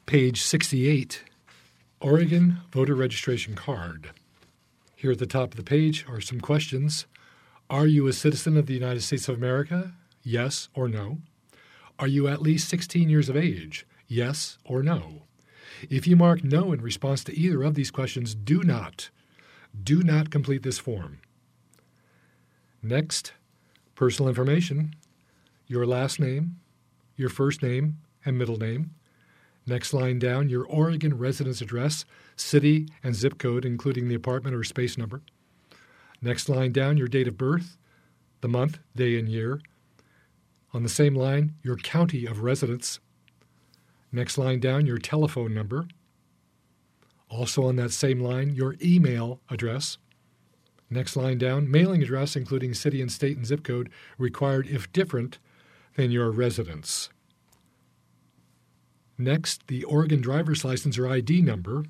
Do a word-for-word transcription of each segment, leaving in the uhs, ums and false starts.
Page sixty-eight, Oregon Voter Registration Card. Here at the top of the page are some questions. Are you a citizen of the United States of America? Yes or no. Are you at least sixteen years of age? Yes or no. If you mark no in response to either of these questions, do not, do not complete this form. Next, personal information, your last name, your first name and middle name. Next line down, your Oregon residence address, city and zip code, including the apartment or space number. Next line down, your date of birth, the month, day, and year. On the same line, your county of residence. Next line down, your telephone number. Also on that same line, your email address. Next line down, mailing address, including city and state and zip code, required if different than your residence. Next, the Oregon driver's license or I D number.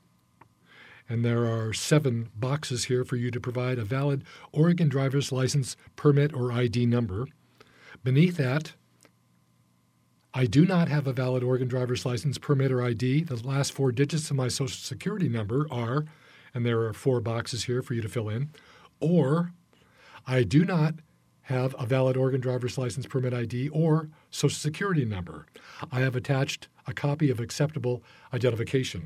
And there are seven boxes here for you to provide a valid Oregon driver's license, permit, or I D number. Beneath that, I do not have a valid Oregon driver's license, permit, or I D. The last four digits of my Social Security number are, and there are four boxes here for you to fill in, or I do not have a valid Oregon driver's license, permit, I D, or Social Security number. I have attached a copy of acceptable identification.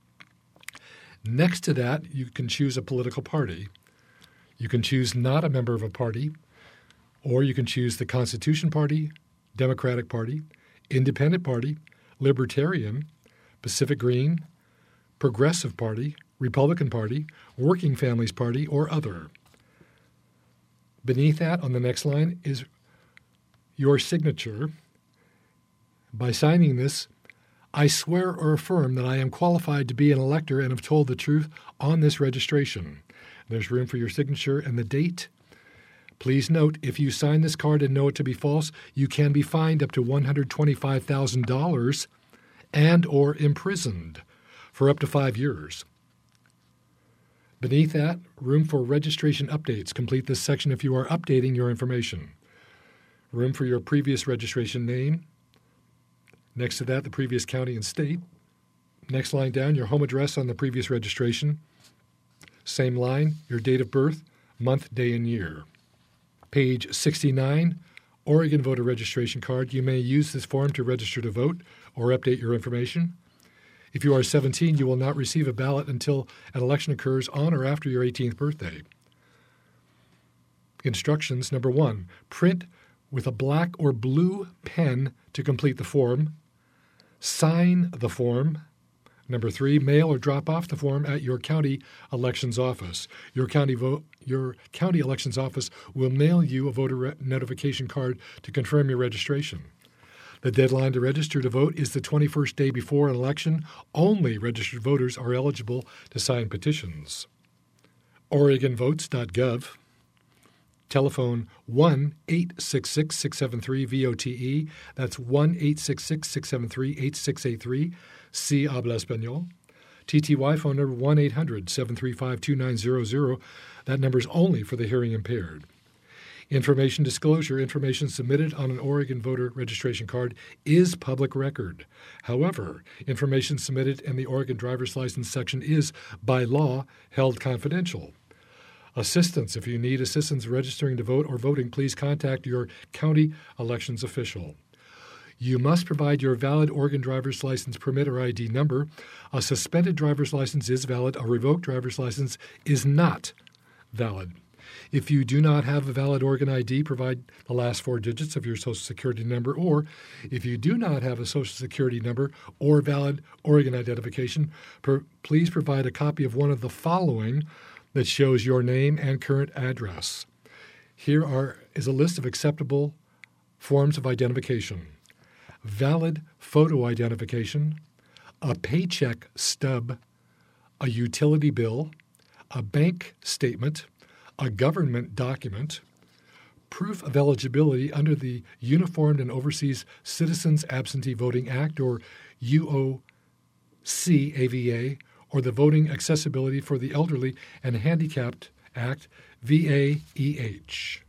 Next to that, you can choose a political party. You can choose not a member of a party, or you can choose the Constitution Party, Democratic Party, Independent Party, Libertarian, Pacific Green, Progressive Party, Republican Party, Working Families Party, or other. Beneath that, on the next line, is your signature. By signing this, I swear or affirm that I am qualified to be an elector and have told the truth on this registration. There's room for your signature and the date. Please note, if you sign this card and know it to be false, you can be fined up to one hundred twenty-five thousand dollars and or imprisoned for up to five years. Beneath that, room for registration updates. Complete this section if you are updating your information. Room for your previous registration name. Next to that, the previous county and state. Next line down, your home address on the previous registration. Same line, your date of birth, month, day, and year. Page sixty-nine, Oregon Voter Registration Card. You may use this form to register to vote or update your information. If you are seventeen, you will not receive a ballot until an election occurs on or after your eighteenth birthday. Instructions, number one, print with a black or blue pen to complete the form. Sign the form. Number three, mail or drop off the form at your county elections office. Your county vote, your county elections office will mail you a voter re- notification card to confirm your registration. The deadline to register to vote is the twenty-first day before an election. Only registered voters are eligible to sign petitions. Oregon Votes dot gov. Telephone one eight six six, six seven three, V O T E. That's one eight six six, six seven three, eight six eight three. Si habla español. T T Y phone number one eight hundred, seven three five, two nine zero zero. That number is only for the hearing impaired. Information disclosure, information submitted on an Oregon voter registration card is public record. However, information submitted in the Oregon driver's license section is, by law, held confidential. Assistance. If you need assistance registering to vote or voting, please contact your county elections official. You must provide your valid Oregon driver's license, permit, or I D number. A suspended driver's license is valid. A revoked driver's license is not valid. If you do not have a valid Oregon I D, provide the last four digits of your Social Security number, or if you do not have a Social Security number or valid Oregon identification, per, please provide a copy of one of the following that shows your name and current address. Here are, is a list of acceptable forms of identification. Valid photo identification, a paycheck stub, a utility bill, a bank statement, a government document, proof of eligibility under the Uniformed and Overseas Citizens Absentee Voting Act, or U O C A V A, or the Voting Accessibility for the Elderly and Handicapped Act, V A E H.